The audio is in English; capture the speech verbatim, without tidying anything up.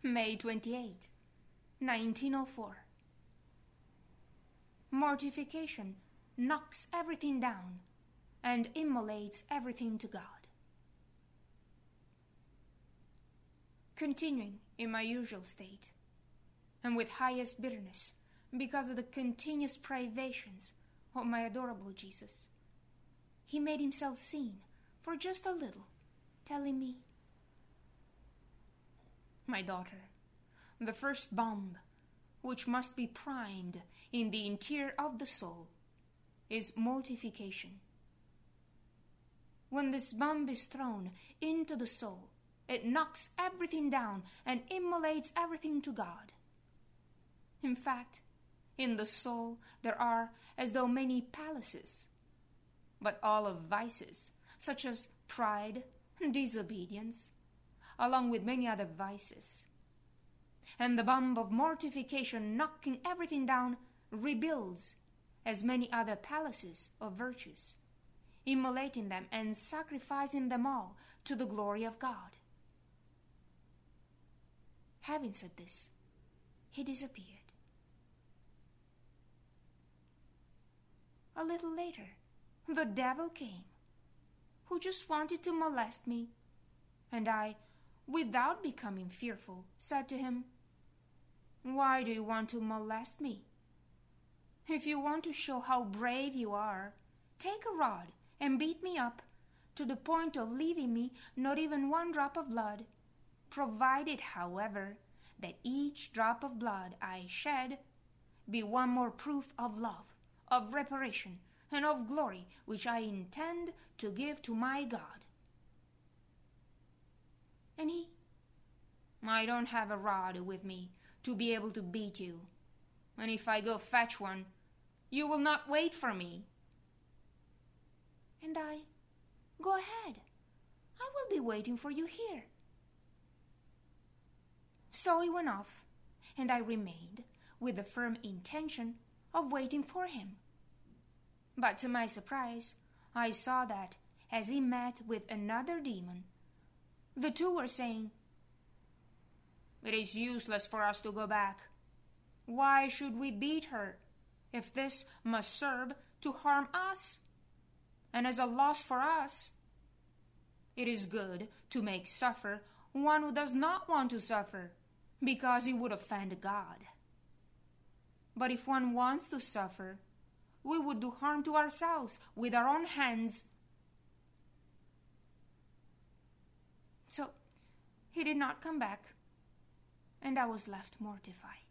May twenty-eighth, nineteen oh four. Mortification knocks everything down and immolates everything to God. Continuing in my usual state, and with highest bitterness, because of the continuous privations of my adorable Jesus, he made himself seen for just a little, telling me, "My daughter, the first bomb which must be primed in the interior of the soul is mortification. When this bomb is thrown into the soul, it knocks everything down and immolates everything to God. In fact, in the soul there are as though many palaces, but all of vices, such as pride and disobedience, along with many other vices. And the bomb of mortification knocking everything down rebuilds as many other palaces of virtues, immolating them and sacrificing them all to the glory of God." Having said this, he disappeared. A little later, the devil came, who just wanted to molest me, and I, without becoming fearful, said to him, "Why do you want to molest me? If you want to show how brave you are, take a rod and beat me up to the point of leaving me not even one drop of blood, provided, however, that each drop of blood I shed be one more proof of love, of reparation, and of glory which I intend to give to my God." And he, "I don't have a rod with me to be able to beat you, and if I go fetch one, you will not wait for me." And I, "Go ahead, I will be waiting for you here." So he went off, and I remained with the firm intention of waiting for him. But to my surprise, I saw that, as he met with another demon, the two were saying, "It is useless for us to go back. Why should we beat her, if this must serve to harm us, and as a loss for us? It is good to make suffer one who does not want to suffer, because he would offend God. But if one wants to suffer, we would do harm to ourselves with our own hands." So he did not come back, and I was left mortified.